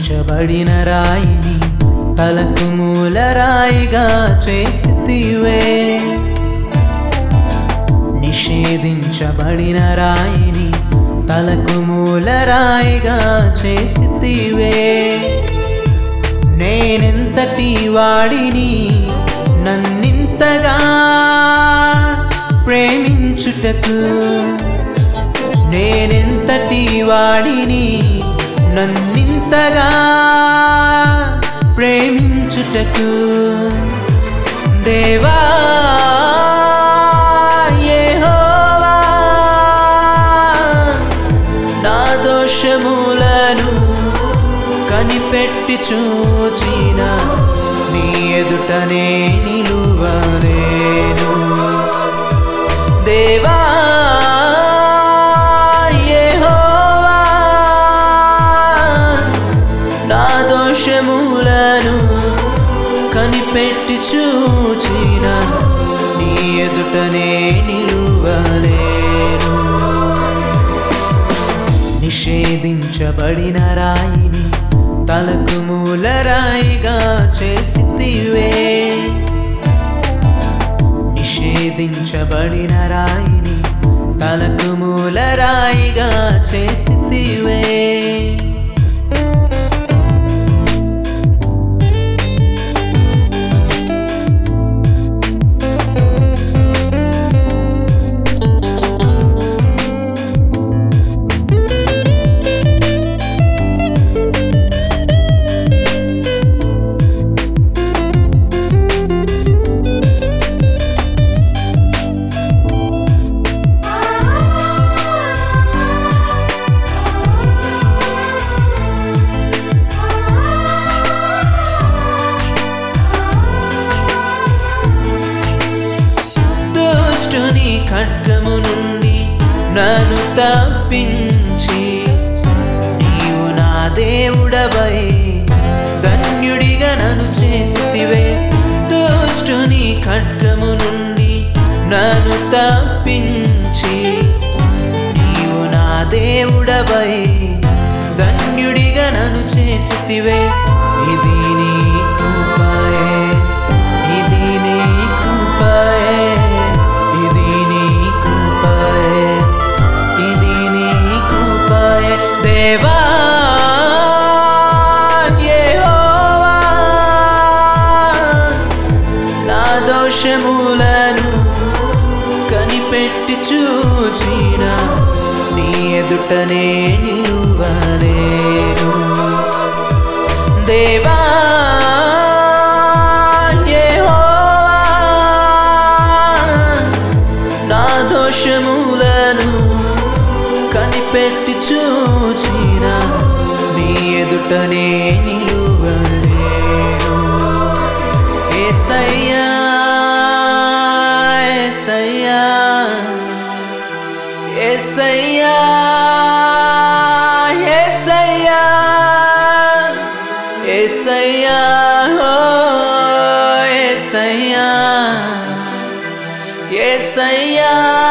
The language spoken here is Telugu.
నిషేధించబడిన రాయిని తలకు మూలరాయిగా చేసితివే. నిషేధించబడిన రాయిని తలకు మూలరాయిగా చేసితివే. నేనెంతటి వాడిని నన్నింతగా ప్రేమించుటకు, నేనెంతటి వాడిని నన్నింతగా ప్రేమించుటకు. దేవా యెహోవా, నా దోషములను కనిపెట్టి చూచిన నీ ఎదుటనే నిలువలేను. దేవా యెహోవా, నా దోషములను కనిపెట్టి చూచిన నీ ఎదుటనే నిలువలేను. నిషేధించబడిన రాయిని తలకు మూలరాయిగా చేసితివే. నిషేధించబడిన రాయిని తలకు మూలరాయిగా చేసితివే. దుష్టుని ఖడ్గము నుండి నన్ను తప్పించి నీవు నా దేవుడవై ధన్యుడిగా నన్ను చేసితివే. దుష్టుని ఖడ్గము నుండి నన్ను తప్పించి నీవు నా దేవుడవై ధన్యుడిగా నన్ను చేసితివే. ఇది నీ కృపయే, ఇది నీ కృపయే, ఇది నీ కృపయే, ఇది నీ కృపయే. దేవా యెహోవా, నా దోషములను కనిపెట్టి చూచిన నీ ఎదుటనే నిలువలేను. దేవా యెహోవా, నా దోషములను కనిపెట్టి చూచిన నీ ఎదుటనే నిలువలేను. యేసయ్యా యేసయ్యా యేసయ్యా యేసయ్యా యేసయ్యా, ఓ యేసయ్యా యేసయ్యా.